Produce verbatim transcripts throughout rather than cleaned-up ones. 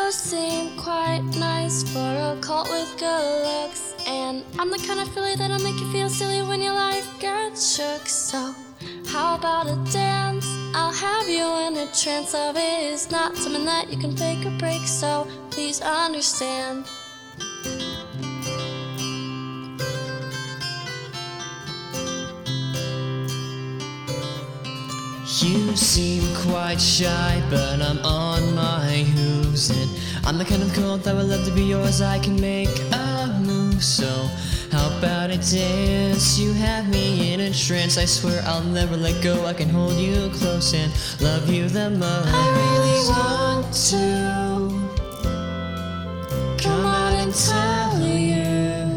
You seem quite nice for a cult with good looks, and I'm the kind of filly that'll make you feel silly when your life gets shook. So how about a dance? I'll have you in a trance. Love is not something that you can fake or break, so please understand. You seem quite shy, but I'm on my hooves, and I'm the kind of girl that would love to be yours. I can make a move, so how about a dance? You have me in a trance. I swear I'll never let go. I can hold you close and love you the most. I really want to come out and tell you,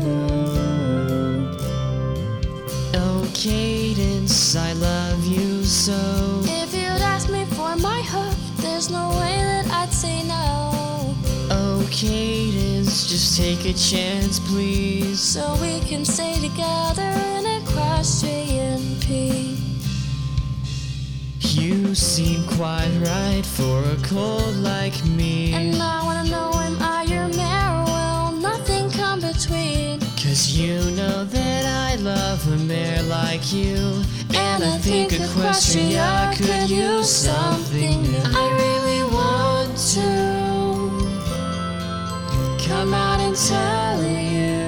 oh Cadence, I love you so. if you'd ask me for my hoof, there's no way that I'd say no. Oh Cadence, just take a chance please, so we can stay together in equestrian peace. you seem quite right for a colt like me. And I wanna know, am I your mare? Will nothing come between? Cause you know that I love a mare like you, and, And I think Equestria could use something new. I really want to Come out and tell you,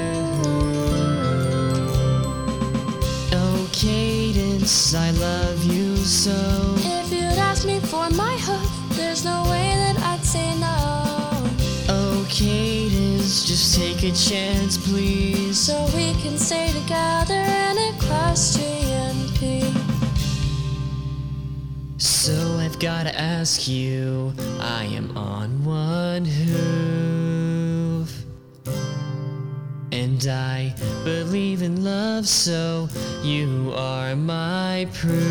oh Cadence, I love you so. If you'd ask me for my hoof, there's no way that I'd say no. Oh Cadence, just take a chance please, so we can stay together in equestrian peace. So I've gotta ask you, I am on one hoof, and I believe in love, so you are my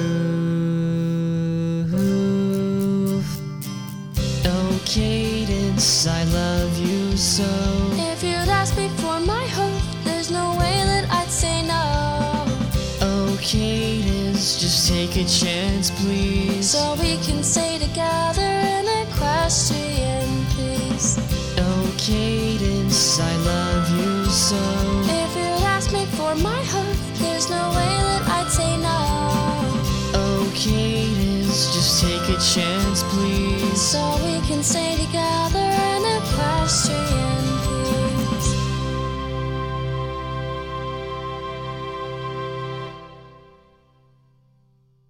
proof. Oh Cadence, I love you so. If you'd ask me for my hoof, there's no way that I'd say no. Oh Cadence, just take a chance please, so we can stay together in equestrian peace. oh Cadence, I love you so. If you'd ask me for my hoof, there's no way that I'd say no. Oh Cadence, just take a chance please, so we can stay together